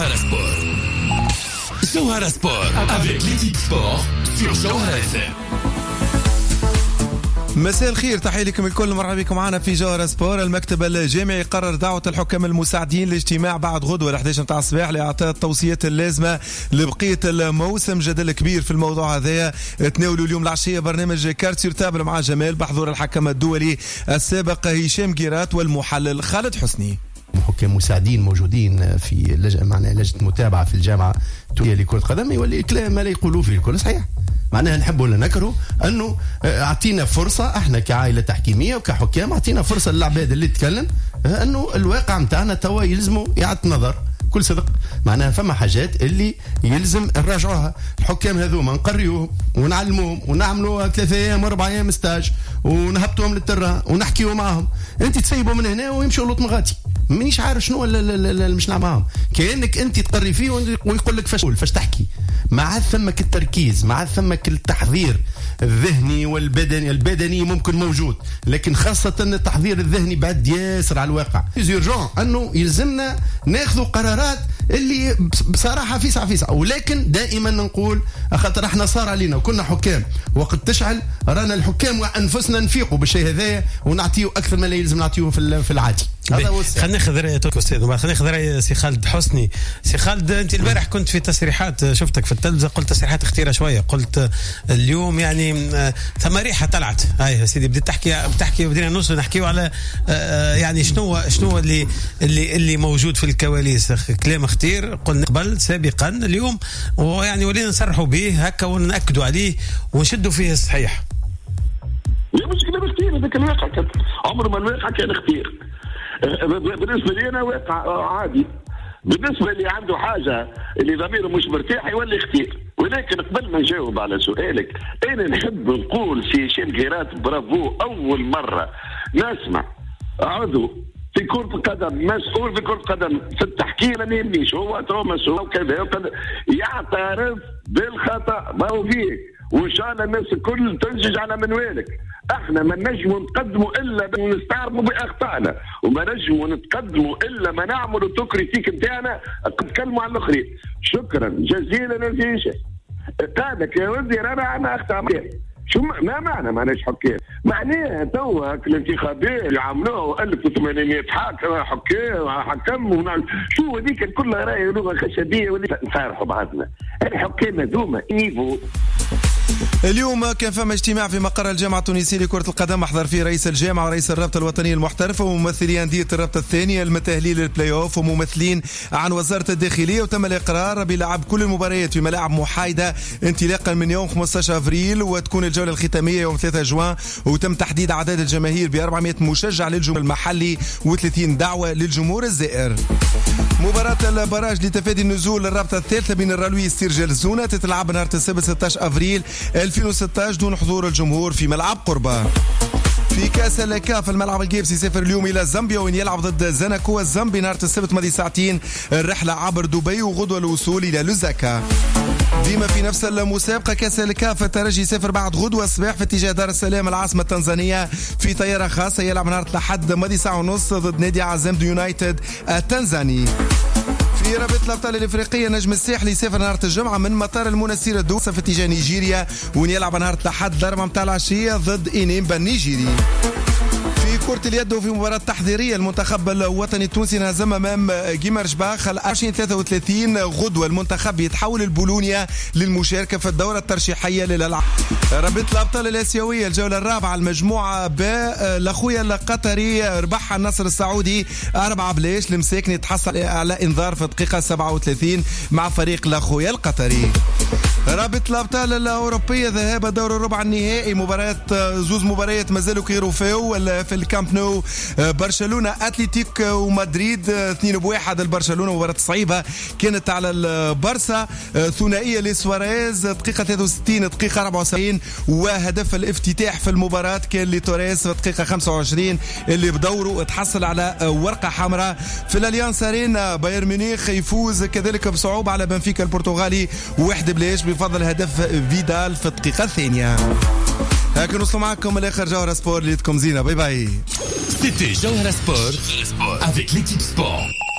جوهرة سبور. جوهرة سبور avec l'équipe sport sur جوهرة FM. مساء الخير، تحية لكم الكل، مرحبا بكم معنا في جوهرة سبور. المكتب الجامعي قرر دعوة الحكام المساعدين لاجتماع بعد غدوة 11 متاع الصباح لإعطاء التوصيات اللازمة لبقية الموسم. جدل كبير في الموضوع هذا تناولوا اليوم العشية برنامج كارت سور تابل مع جمال بحضور الحكم الدولي السابق هشام جيرات والمحلل خالد حسني. حكام مساعدين موجودين في لجنة متابعة في الجامعة الدولية لكرة القدم، يولي كلام ما لا يقولوا فيه الكل صحيح. معناها نحب ولا نكره انه اعطينا فرصه احنا كعائله تحكيميه وكحكام، اعطينا فرصه للعباد اللي تتكلم انه الواقع متاعنا توا يلزموا اعاده نظر كل صدق. معناها فما حاجات اللي يلزم نراجعوها. الحكام هذوما نقريوهم ونعلموهم ونعملوا 3 أيام 4 أيام ستاج ونهبطوهم للترا ونحكيوا معهم. انت تسيبوا من هنا ويمشوا لوط مغاتي، مانيش عارف شنو مش نعمهم. كأنك انت تقري فيه ويقول لك فاش تحكي. ما عاد ثمك التركيز، ما عاد ثمك التحضير الذهني والبدني ممكن موجود، لكن خاصة التحضير الذهني بعد ياسر على الواقع. يرجع انه يلزمنا ناخذ قرارات اللي بصراحة فيسع، ولكن دائما نقول خاطر احنا صار علينا وكنا حكام وقت تشعل، رانا الحكام وانفسنا نفيقوا بالشيء هذايا ونعطيه اكثر ما لا يلزم نعطيه في العادي. خلينا ناخذ رأيك استاذ، خلينا ناخذ رأي سي خالد حسني. سي خالد، انت البارح كنت في تصريحات، شفتك في التلفزة قلت تصريحات اختيرة شوية، قلت اليوم يعني ثم ريحة طلعت. هاي يا سيدي بديت بتحكي بدينا نوصل نحكيوا على يعني شنو اللي موجود في الكواليس. كلام اختير قلنا قبل سابقا، اليوم ويعني ولينا نصرحوا به هكا ونأكدوا عليه ونشدوا فيه الصحيح. لا مش كلام اختير، هذا كان واقع، عمر ما الواقع كان اختير. بالنسبة لي أنا واقع عادي. بالنسبة اللي عنده حاجة اللي ضميره مش مرتاح يولي اختير. ولكن قبل ما نجاوب على سؤالك، أنا نحب نقول في هشام جيرات برافو، أول مرة نسمع عضو في كرة القدم، مسؤول في كرة القدم في التحكيم ما يهمنيش، هو مسؤول وكذا يعترف بالخطأ. ما هو فيك وإن شاء الله الناس الكل تنجج على منوالك. احنا ما نجموا نتقدموا الا نستعرفوا باخطائنا، وما نجموا نتقدموا الا ما نعملوا توكريتيك نتاعنا نتكلموا على الاخرين. شكرا جزيلا للجيش. قالك يا ولدي انا اخطا. شو ما معنى معناش حكام؟ معناها توا الانتخابات يعملوها 1800 حكم شو هذيك كلها راي لغه خشبيه ولي نصارحوا بعضنا. الحكام هذوما نيفو. اليوم كان فما اجتماع في مقر الجامعة التونسية لكرة القدم، أحضر فيه رئيس الجامعة ورئيس الرابطة الوطنية المحترفة وممثلي أندية الرابطة الثانية المتأهلين للبلاي أوف وممثلين عن وزارة الداخلية. وتم الإقرار بلعب كل المباريات في ملاعب محايدة انطلاقا من يوم 15 أفريل، وتكون الجولة الختامية يوم 3 جوان. وتم تحديد أعداد الجماهير ب 400 مشجع للجمهور المحلي و30 دعوة للجمهور الزائر. مباراة البراج لتفادي النزول للرابطة الثالثة بين الرالوي استرجال الزونة تتلعب نهار السبت 16 أفريل 2016 دون حضور الجمهور في ملعب قربة. في كاس الكاف الملعب الجيبسي يسافر اليوم إلى زامبيا وين يلعب ضد زناكو الزامبي نهار السبت ماضي ساعتين الرحلة عبر دبي وغدوة الوصول إلى لوزاكا. ديما في نفس المسابقة كاس الكاف الترجي يسافر بعد غدوة الصباح في اتجاه دار السلام العاصمة التنزانية في طيارة خاصة، يلعب نهار الأحد ماضي ساعة ونص ضد نادي عزام يونايتد التنزاني. في رابطة الأبطال الإفريقية نجم الساحلي يسافر نهار الجمعة من مطار المنسير الدوسة في اتجاه نيجيريا وين يلعب نهار الأحد ضربة متاع العشية ضد إنيمبا النيجيري. في كرة اليد وفي مباراة تحضيرية المنتخب الوطني التونسي انهزم امام جيمرشباخ 2033 غدوة. المنتخب يتحول البولونيا للمشاركة في الدورة الترشيحية للألعاب. رابطة الأبطال الآسيوية الجولة الرابعة المجموعة ب الأخويا القطري ربح النصر السعودي 4-0. المساكني تحصل على إنذار في الدقيقة 37 مع فريق الأخويا القطري. رابطة الأبطال الأوروبية ذهاب دور الربع النهائي زوز مباريات مازالوا كيروفيو في الكامب نو. برشلونة أتليتيك ومدريد 2-1 البرشلونة. مباراة صعيبة كانت على البارسا، ثنائية لسواريز دقيقة 63 دقيقة 74 وهدف الافتتاح في المباراة كان لتوريس في دقيقة 25 اللي بدوره تحصل على ورقة حمراء. في الاليانس ارينا بايرن ميونخ يفوز كذلك بصعوبة على بنفيكا البرتغالي 1-0 بفضل هدف فيدال في الدقيقة الثانية. هكذا نوصل معكم الاخر جوهرة سبور. ليتكم زينة، باي باي. C'était Jawhara Sport avec l'équipe sport.